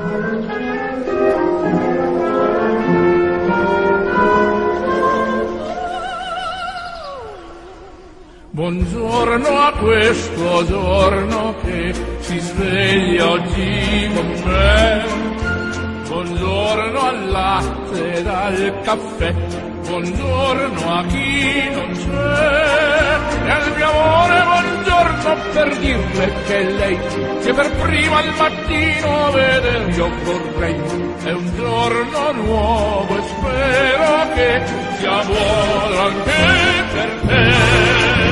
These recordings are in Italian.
Buongiorno a questo giorno che si sveglia oggi con me. Buongiorno al latte ed al caffè. Buongiorno a chi non c'è. E al mio amore buongiorno per dirle che lei che per prima al mattino vedere io vorrei. È un giorno nuovo e spero che sia buono anche per te.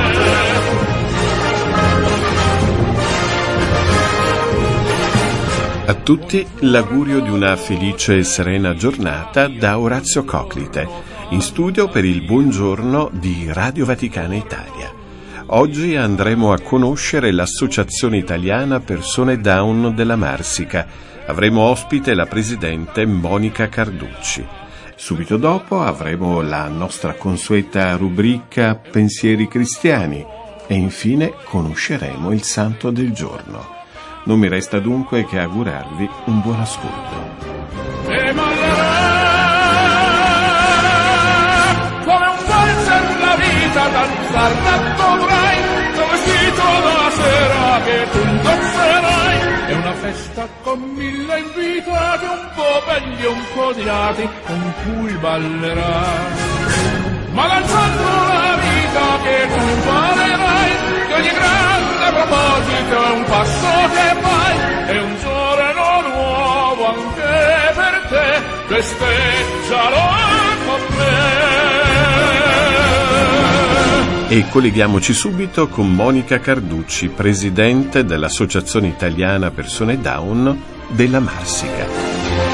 A tutti l'augurio di una felice e serena giornata da Orazio Coclite, in studio per il buongiorno di Radio Vaticana Italia. Oggi andremo a conoscere l'Associazione Italiana Persone Down della Marsica. Avremo ospite la presidente Monica Carducci. Subito dopo avremo la nostra consueta rubrica Pensieri Cristiani e infine conosceremo il Santo del giorno. Non mi resta dunque che augurarvi un buon ascolto. E ballerà come un valzer la vita, danzarla dovrai, come vestito da sera che tu indosserai. È una festa con 1000 invitati, un po' belli e un po' odiati, con cui ballerai. Ma danzando la vita che tu imparerai, che ogni grande proposito è un passo che fai, è un giorno nuovo anche per te, festeggialo con me. E colleghiamoci subito con Monica Carducci, presidente dell'Associazione Italiana Persone Down della Marsica.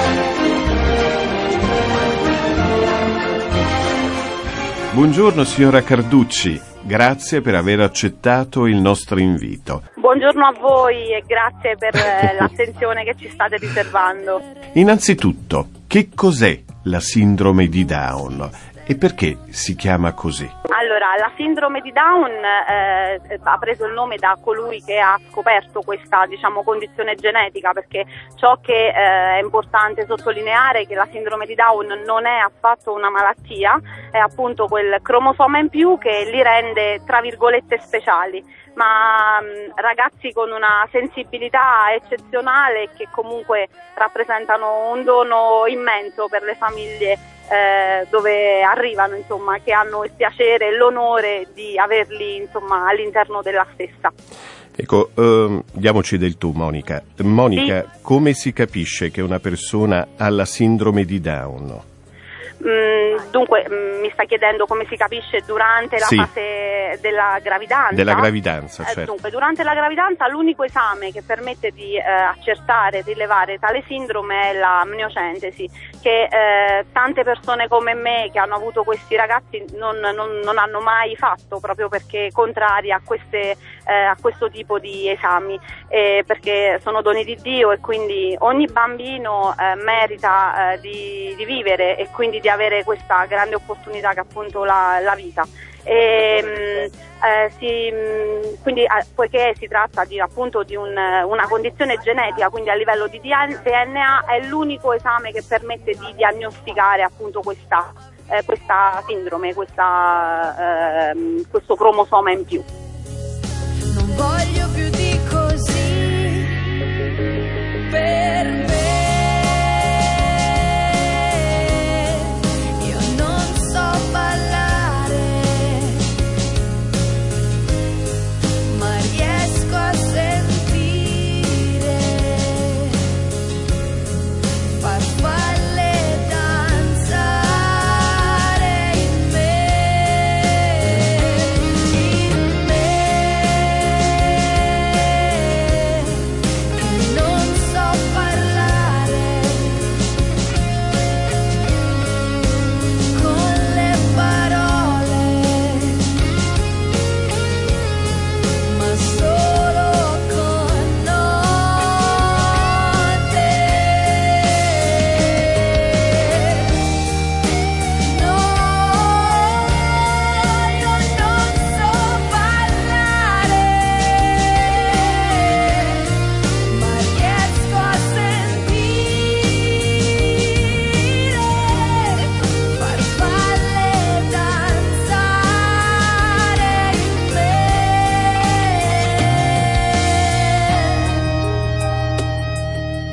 Buongiorno signora Carducci, grazie per aver accettato il nostro invito. Buongiorno a voi e grazie per l'attenzione che ci state riservando. Innanzitutto, che cos'è la sindrome di Down e perché si chiama così? Allora, la sindrome di Down ha preso il nome da colui che ha scoperto questa, condizione genetica, perché ciò che è importante sottolineare è che la sindrome di Down non è affatto una malattia, è appunto quel cromosoma in più che li rende, tra virgolette, speciali, ma ragazzi con una sensibilità eccezionale che comunque rappresentano un dono immenso per le famiglie dove arrivano, che hanno il piacere e l'onore di averli all'interno della stessa. Ecco, diamoci del tu, Monica. Monica, sì. Come si capisce che una persona ha la sindrome di Down? Dunque, mi sta chiedendo come si capisce durante la fase della gravidanza? Della gravidanza, certo. Dunque, durante la gravidanza l'unico esame che permette di accertare, rilevare tale sindrome è la amniocentesi, che tante persone come me che hanno avuto questi ragazzi non hanno mai fatto, proprio perché contrari a questo tipo di esami, perché sono doni di Dio e quindi ogni bambino merita di vivere e quindi di avere questa grande opportunità che è appunto la vita. Quindi poiché si tratta di una condizione genetica, quindi a livello di DNA è l'unico esame che permette di diagnosticare appunto questa sindrome, questo cromosoma in più. Non voglio più di così per me.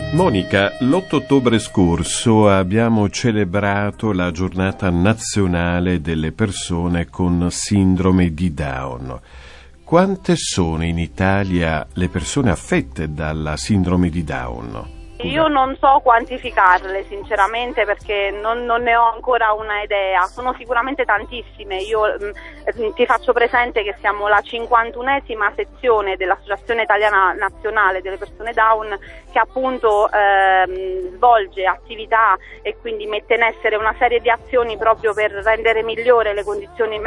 Monica, l'8 ottobre scorso abbiamo celebrato la giornata nazionale delle persone con sindrome di Down. Quante sono in Italia le persone affette dalla sindrome di Down? Io non so quantificarle sinceramente perché non ne ho ancora una idea, sono sicuramente tantissime. Io ti faccio presente che siamo la 51esima sezione dell'Associazione Italiana Nazionale delle Persone Down, che appunto svolge attività e quindi mette in essere una serie di azioni proprio per rendere migliori le condizioni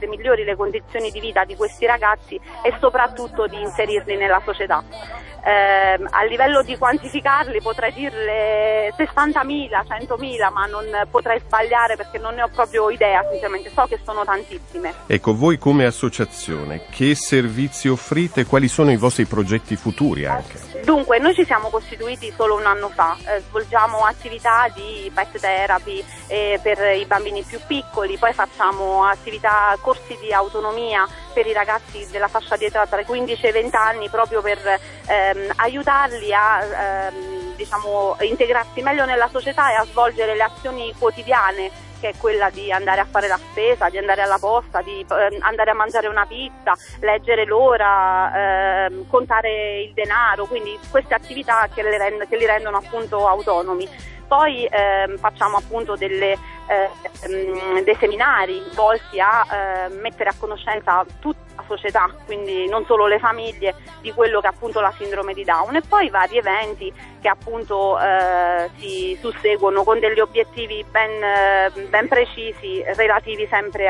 di vita di questi ragazzi e soprattutto di inserirli nella società. A livello di quantificarli potrei dirle 60.000, 100.000, ma non potrei sbagliare perché non ne ho proprio idea, sinceramente, so che sono tantissime. Ecco, voi come associazione, che servizi offrite e quali sono i vostri progetti futuri anche? Dunque, noi ci siamo costituiti solo un anno fa, svolgiamo attività di pet therapy per i bambini più piccoli, poi facciamo corsi di autonomia per i ragazzi della fascia di età tra i 15 e i 20 anni proprio per aiutarli a integrarsi meglio nella società e a svolgere le azioni quotidiane, che è quella di andare a fare la spesa, di andare alla posta, di andare a mangiare una pizza, leggere l'ora, contare il denaro, quindi queste attività che li rendono appunto autonomi. Poi facciamo appunto dei seminari volti a mettere a conoscenza tutta la società, quindi non solo le famiglie, di quello che è appunto la sindrome di Down, e poi vari eventi che appunto si susseguono con degli obiettivi ben precisi, relativi sempre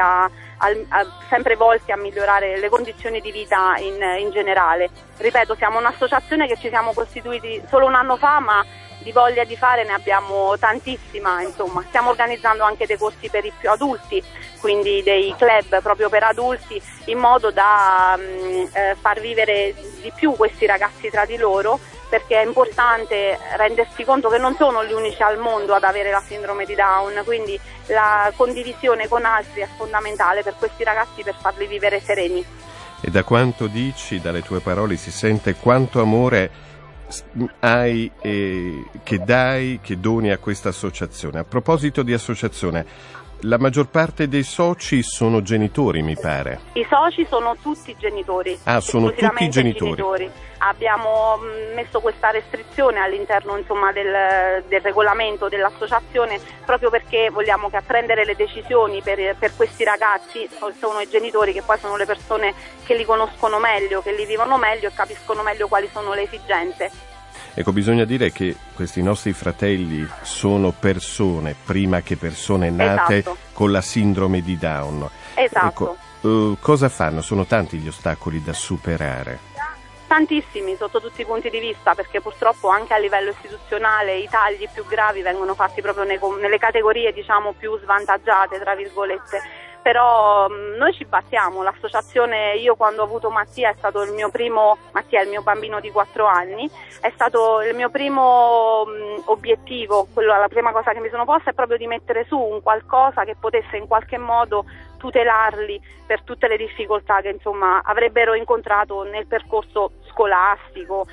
sempre volti a migliorare le condizioni di vita in generale. Ripeto, siamo un'associazione che ci siamo costituiti solo un anno fa, ma di voglia di fare ne abbiamo tantissima, insomma. Stiamo organizzando anche dei corsi per i più adulti, quindi dei club proprio per adulti, in modo da far vivere di più questi ragazzi tra di loro, perché è importante rendersi conto che non sono gli unici al mondo ad avere la sindrome di Down, quindi la condivisione con altri è fondamentale per questi ragazzi, per farli vivere sereni. E da quanto dici, dalle tue parole, si sente quanto amore hai che doni a questa associazione. A proposito di associazione, la maggior parte dei soci sono genitori, mi pare. I soci sono tutti genitori. Ah, sono tutti genitori. Abbiamo messo questa restrizione all'interno, insomma, del regolamento dell'associazione, proprio perché vogliamo che a prendere le decisioni per questi ragazzi sono i genitori, che poi sono le persone che li conoscono meglio, che li vivono meglio e capiscono meglio quali sono le esigenze. Ecco, bisogna dire che questi nostri fratelli sono persone, prima che persone nate, esatto, con la sindrome di Down. Esatto. Ecco, cosa fanno? Sono tanti gli ostacoli da superare? Tantissimi sotto tutti i punti di vista, perché purtroppo anche a livello istituzionale i tagli più gravi vengono fatti proprio nelle categorie, diciamo, più svantaggiate, tra virgolette. Però noi ci battiamo, l'associazione, io quando ho avuto Mattia è stato il mio primo, Mattia è il mio bambino di 4 anni, è stato il mio primo obiettivo, la prima cosa che mi sono posta è proprio di mettere su un qualcosa che potesse in qualche modo tutelarli per tutte le difficoltà che, insomma, avrebbero incontrato nel percorso scolastico,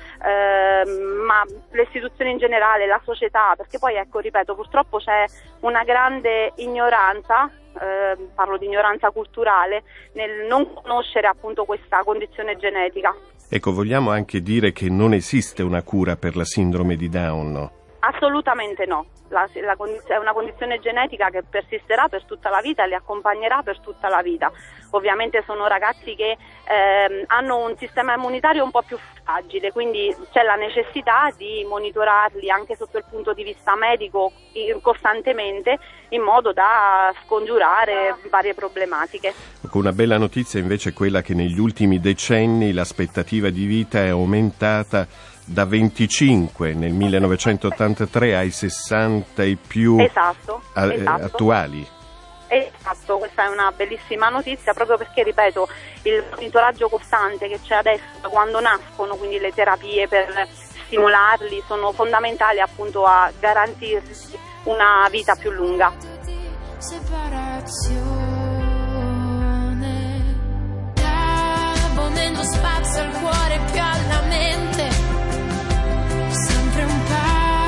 ma le istituzioni in generale, la società, perché poi, ecco, ripeto, purtroppo c'è una grande ignoranza, parlo di ignoranza culturale, nel non conoscere appunto questa condizione genetica. Ecco, vogliamo anche dire che non esiste una cura per la sindrome di Down, no? Assolutamente no, è una condizione genetica che persisterà per tutta la vita e li accompagnerà per tutta la vita. Ovviamente sono ragazzi che hanno un sistema immunitario un po' più fragile, quindi c'è la necessità di monitorarli anche sotto il punto di vista medico costantemente, in modo da scongiurare varie problematiche. Una bella notizia invece è quella che negli ultimi decenni l'aspettativa di vita è aumentata da 25 nel 1983 ai 60 e più, esatto. Attuali. Esatto, questa è una bellissima notizia, proprio perché, ripeto, il monitoraggio costante che c'è adesso da quando nascono, quindi le terapie per stimolarli, sono fondamentali appunto a garantirsi una vita più lunga. Separazione, spazio al cuore più alla mente, sempre un passo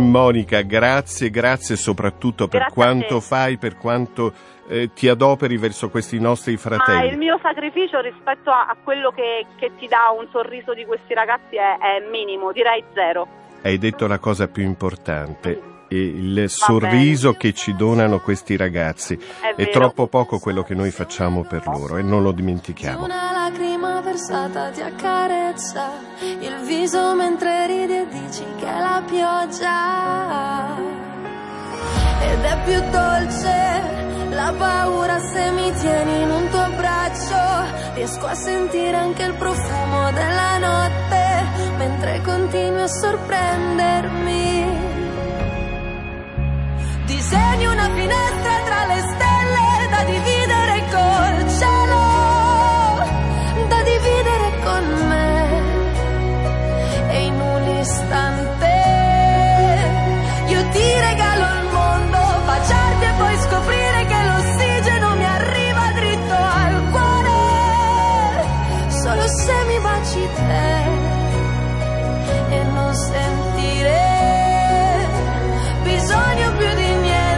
Monica, grazie soprattutto per quanto fai, per quanto ti adoperi verso questi nostri fratelli. Ma il mio sacrificio rispetto a quello che ti dà un sorriso di questi ragazzi è minimo, direi 0. Hai detto la cosa più importante. Il sorriso che ci donano questi ragazzi è troppo poco quello che noi facciamo per loro e non lo dimentichiamo. Una lacrima versata ti accarezza il viso mentre ridi e dici che è la pioggia ed è più dolce la paura se mi tieni in un tuo braccio. Riesco a sentire anche il profumo della notte mentre continui a sorprendermi. Disegni una finestra tra le stelle da dividere col cielo, da dividere con me. E in un istante io ti regalo il mondo, baciarti e poi scoprire che l'ossigeno mi arriva dritto al cuore. Solo se mi baci te e non sentire bisogno più di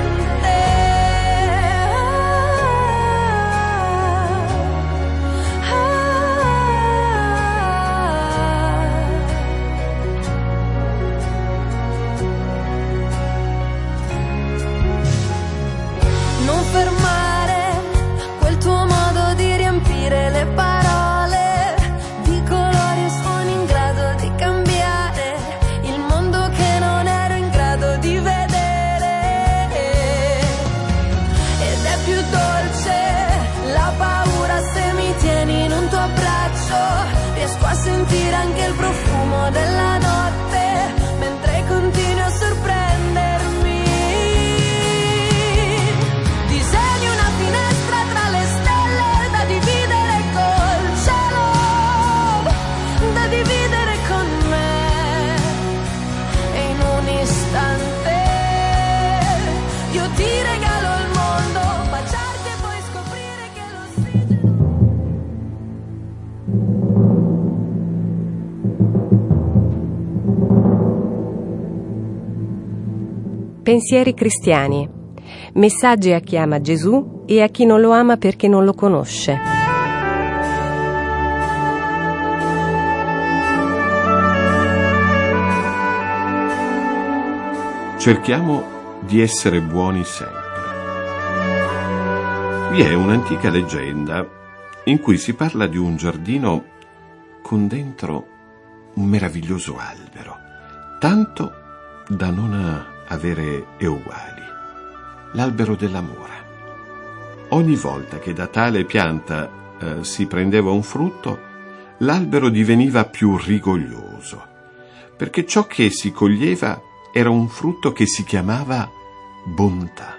fermare quel tuo modo di riempire le parole di colori e suoni in grado di cambiare il mondo che non ero in grado di vedere. Ed è più dolce la paura se mi tieni in un tuo abbraccio. Riesco a sentire anche il profumo della notte mentre continui a sorprendermi. Pensieri cristiani. Messaggi a chi ama Gesù e a chi non lo ama perché non lo conosce. Cerchiamo di essere buoni sempre. Vi è un'antica leggenda in cui si parla di un giardino con dentro un meraviglioso albero, tanto da non avere uguali, l'albero dell'amore. Ogni volta che da tale pianta si prendeva un frutto, l'albero diveniva più rigoglioso, perché ciò che si coglieva era un frutto che si chiamava bontà.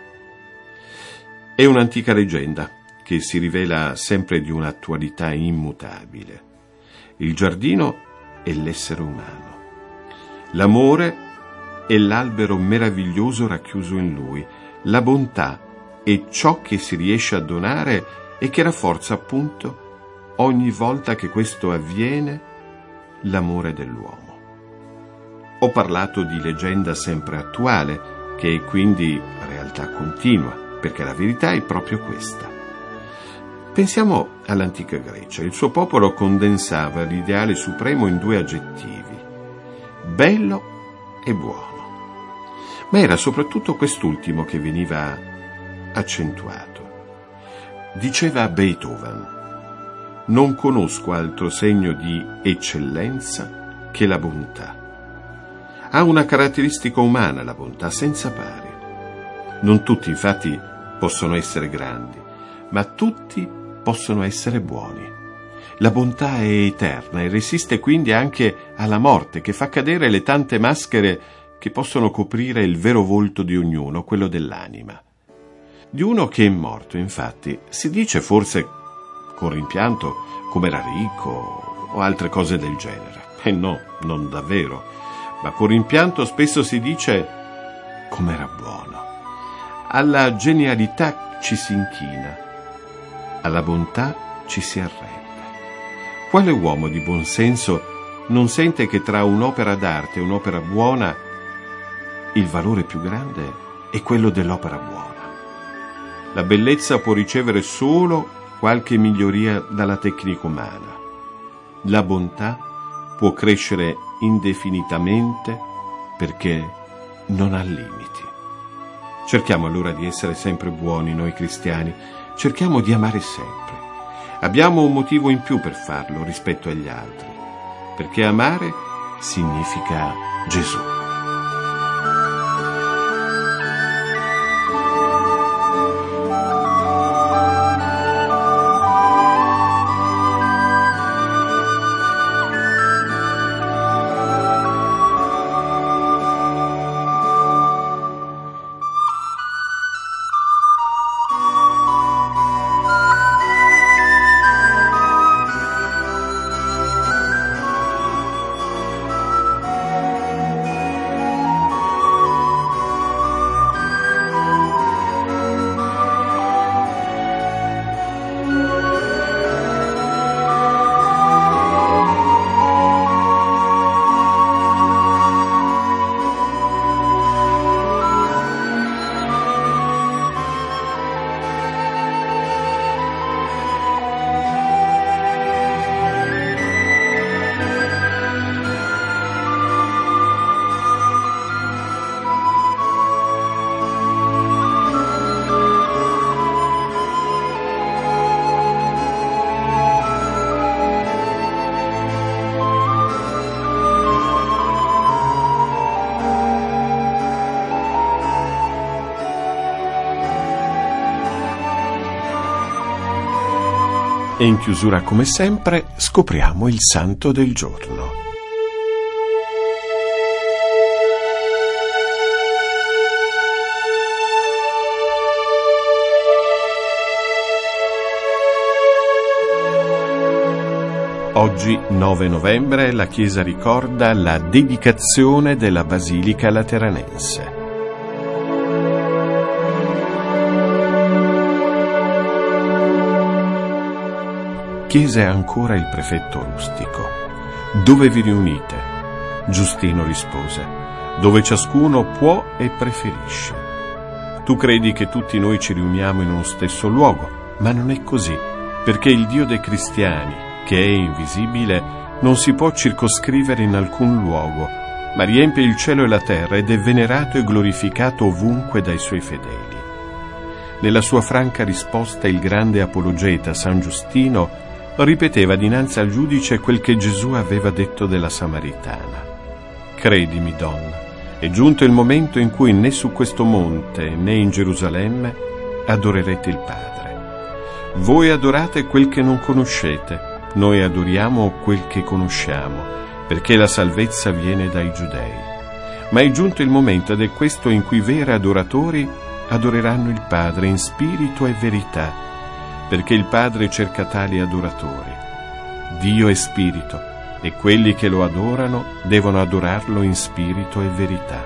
È un'antica leggenda che si rivela sempre di un'attualità immutabile. Il giardino è l'essere umano. L'amore è l'albero meraviglioso racchiuso in lui. La bontà è ciò che si riesce a donare e che rafforza appunto ogni volta che questo avviene l'amore dell'uomo. Ho parlato di leggenda sempre attuale, che è quindi realtà continua, perché la verità è proprio questa. Pensiamo all'antica Grecia. Il suo popolo condensava l'ideale supremo in 2 aggettivi: bello e buono. Ma era soprattutto quest'ultimo che veniva accentuato. Diceva Beethoven: non conosco altro segno di eccellenza che la bontà. Ha una caratteristica umana la bontà senza pari. Non tutti infatti possono essere grandi, ma tutti possono essere buoni. La bontà è eterna e resiste quindi anche alla morte, che fa cadere le tante maschere che possono coprire il vero volto di ognuno, quello dell'anima. Di uno che è morto, infatti, si dice forse con rimpianto come era ricco o altre cose del genere. E no, non davvero, ma con rimpianto spesso si dice come era buono. Alla genialità ci si inchina, alla bontà ci si arrende. Quale uomo di buon senso non sente che tra un'opera d'arte e un'opera buona il valore più grande è quello dell'opera buona. La bellezza può ricevere solo qualche miglioria dalla tecnica umana. La bontà può crescere indefinitamente perché non ha limiti. Cerchiamo allora di essere sempre buoni noi cristiani, cerchiamo di amare sempre. Abbiamo un motivo in più per farlo rispetto agli altri, perché amare significa Gesù. E in chiusura, come sempre, scopriamo il santo del giorno. Oggi, 9 novembre, la Chiesa ricorda la dedicazione della Basilica Lateranense. Chiese ancora il prefetto rustico: dove vi riunite? Giustino rispose: dove ciascuno può e preferisce. Tu credi che tutti noi ci riuniamo in uno stesso luogo, ma non è così, perché il Dio dei cristiani, che è invisibile, non si può circoscrivere in alcun luogo, ma riempie il cielo e la terra ed è venerato e glorificato ovunque dai suoi fedeli. Nella sua franca risposta il grande apologeta San Giustino ripeteva dinanzi al giudice quel che Gesù aveva detto della Samaritana: credimi, donna, è giunto il momento in cui né su questo monte né in Gerusalemme adorerete il Padre. Voi adorate quel che non conoscete, noi adoriamo quel che conosciamo, perché la salvezza viene dai Giudei. Ma è giunto il momento, ed è questo, in cui i veri adoratori adoreranno il Padre in spirito e verità, perché il Padre cerca tali adoratori. Dio è spirito, e quelli che lo adorano devono adorarlo in spirito e verità.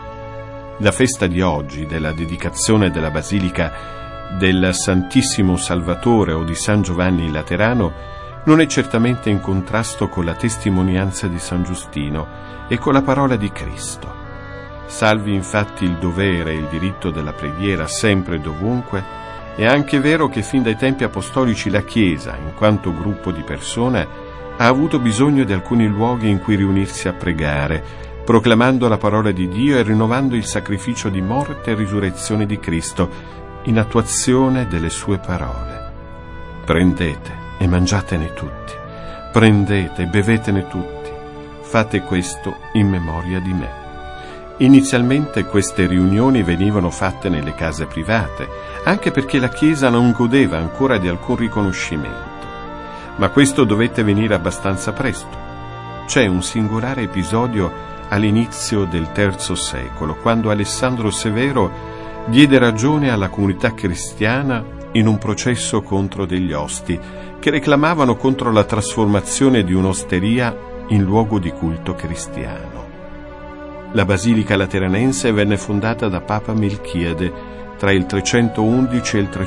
La festa di oggi, della dedicazione della Basilica del Santissimo Salvatore o di San Giovanni Laterano, non è certamente in contrasto con la testimonianza di San Giustino e con la parola di Cristo. Salvi infatti il dovere e il diritto della preghiera sempre e dovunque, è anche vero che fin dai tempi apostolici la Chiesa, in quanto gruppo di persone, ha avuto bisogno di alcuni luoghi in cui riunirsi a pregare, proclamando la parola di Dio e rinnovando il sacrificio di morte e risurrezione di Cristo, in attuazione delle sue parole. Prendete e mangiatene tutti, prendete e bevetene tutti, fate questo in memoria di me. Inizialmente queste riunioni venivano fatte nelle case private, anche perché la Chiesa non godeva ancora di alcun riconoscimento. Ma questo dovette venire abbastanza presto. C'è un singolare episodio all'inizio del III secolo, quando Alessandro Severo diede ragione alla comunità cristiana in un processo contro degli osti, che reclamavano contro la trasformazione di un'osteria in luogo di culto cristiano. La Basilica Lateranense venne fondata da Papa Melchiade tra il 311 e il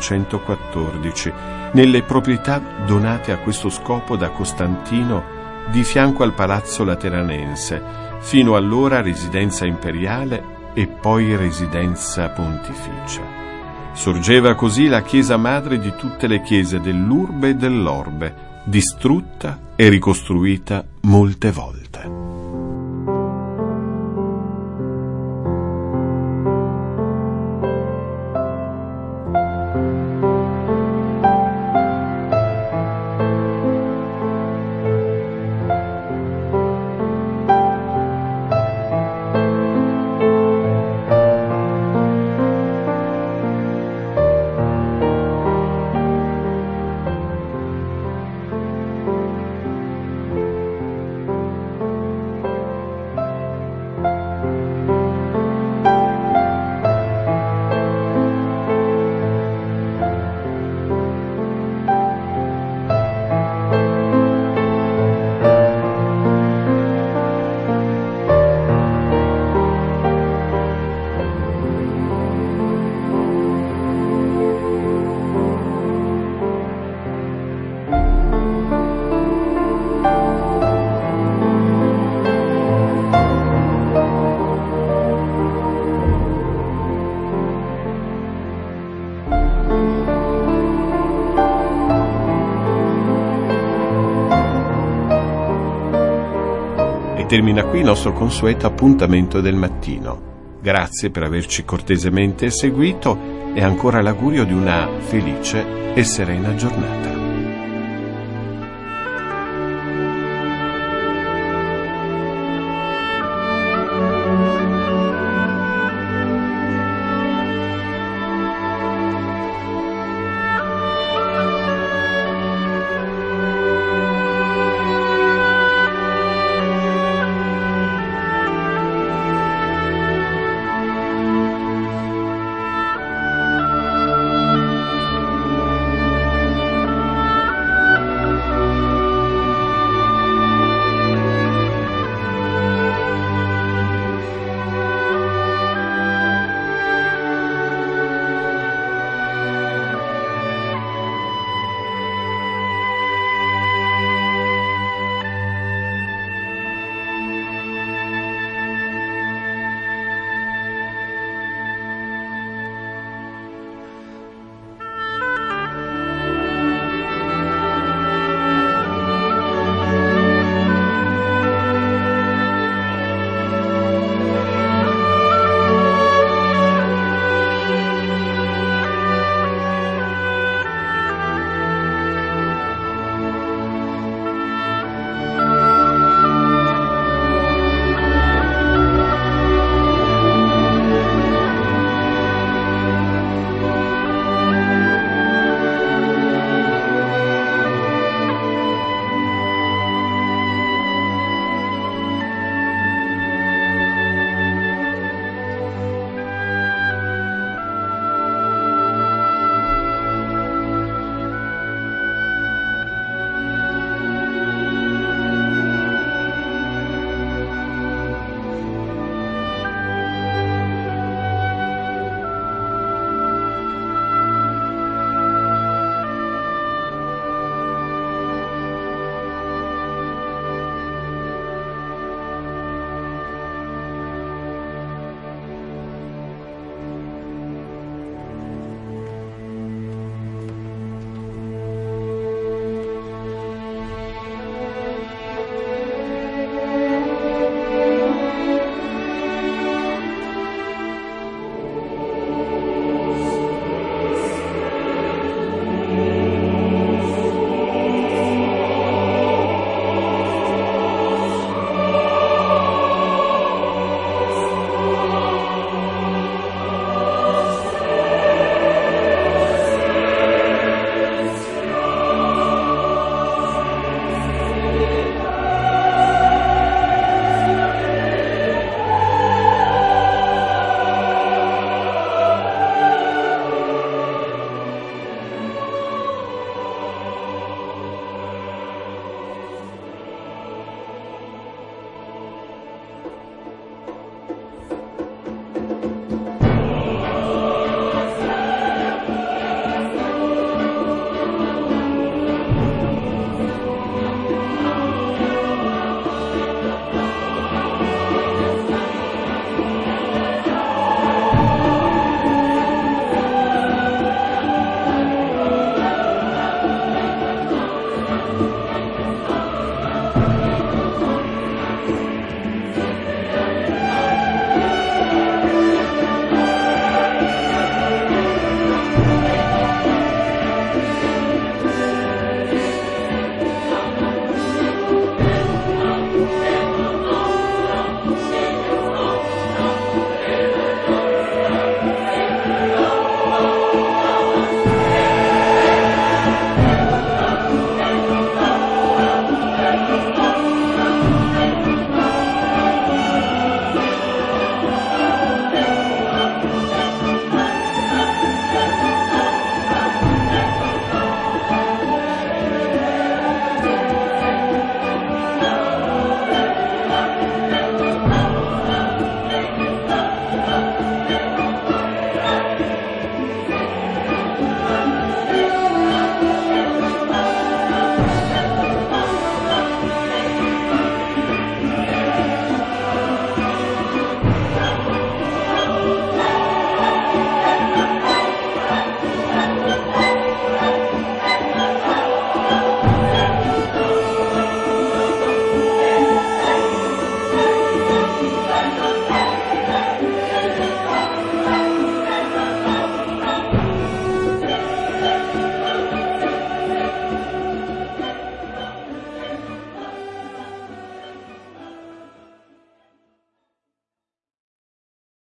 314, nelle proprietà donate a questo scopo da Costantino di fianco al Palazzo Lateranense, fino allora residenza imperiale e poi residenza pontificia. Sorgeva così la chiesa madre di tutte le chiese dell'urbe e dell'orbe, distrutta e ricostruita molte volte. Termina qui il nostro consueto appuntamento del mattino. Grazie per averci cortesemente seguito e ancora l'augurio di una felice e serena giornata.